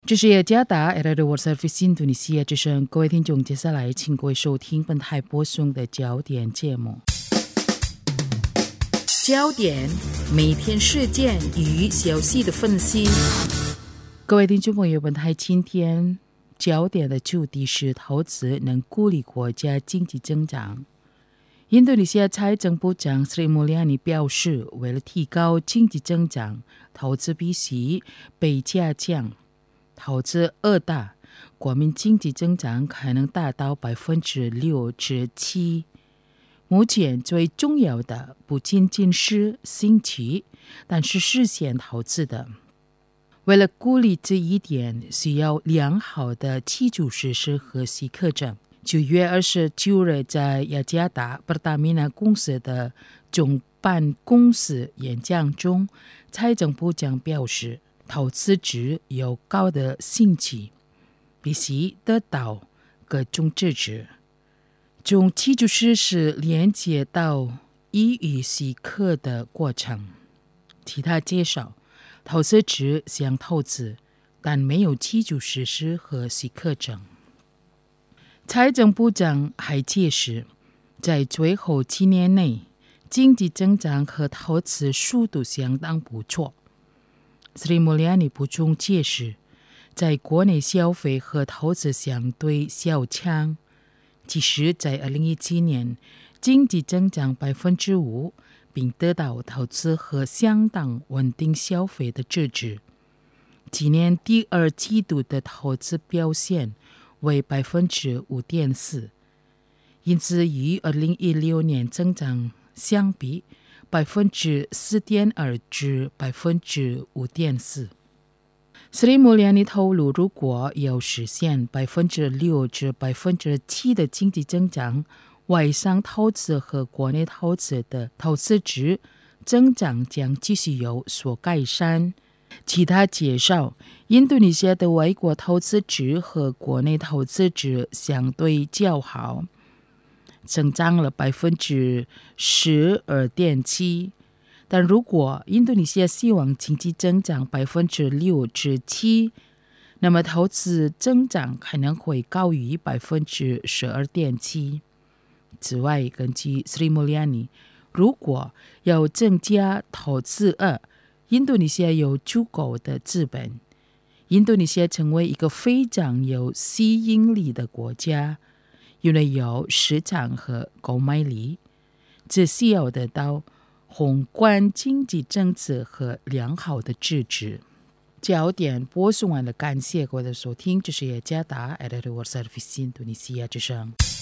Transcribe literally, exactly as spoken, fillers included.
这是雅加达 Era The World Service Indonesia 之声，各位听众，接下来请各位收听本台播送的焦点节目。焦点每天事件与消息的分析。各位听众朋友，本台今天焦点的主题是投资能鼓励国家经济增长。印度尼西亚财政部长 Sri Mulyani 表示，为了提高经济增长，投资比息被下降，投资二大，国民经济增长可能达到百分之六至七。目前最重要的不仅仅是兴趣，但是实现投资的。为了鼓励这一点，需要良好的基础设施和许可证。九月二十九日，在雅加达 Pertamina 公司的总办公室演讲中，财政部长表示，投资者有高的兴趣，必须得到各种支持。从基础设施连接到予以许可的过程。其他介绍，投资者想投资，但没有基础设施和许可证。财政部长还解释，在最后几年内，经济增长和投资速度相当不错。Sri Mulyani 补充解释，在国内消费和投资相对小强，即使在二零一七年经济增长百分之五，并得到投资和相当稳定消费的支持。今年第二季度的投资表现为百分之五点四，因此与二零一六年增长相比，百分之四点二至百分之五点四。Sri Mulyani 透露，如果要实现百分之六至百分之七的经济增长，外商投资和国内投资的投资者增长将继续有所改善。其他介绍，印度尼西亚的外国投资者和国内投资者相对较好，增长了百分之十二点七。但如果印度尼西亚希望经济增长百分之六至七，那么投资增长可能会高于百分之十二点七。此外，根据 Sri Mulyani， 如果要增加投资额，印度尼西亚有足够的资本。印度尼西亚成为一个非常有吸引力的国家，因为有市场和购买力，只需要得到宏观经济政策和良好的支持。焦点播送完了，感谢各位的收听，这是雅加达 Era The World Service Indonesia 之声。